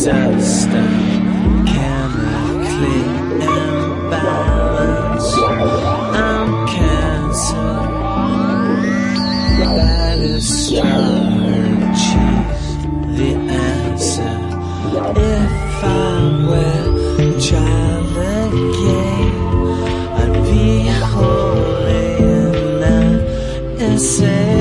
dust and chemically imbalanced. I'm cancer, that is strategy, the answer. If I were a child again, I'd be holy in that insane.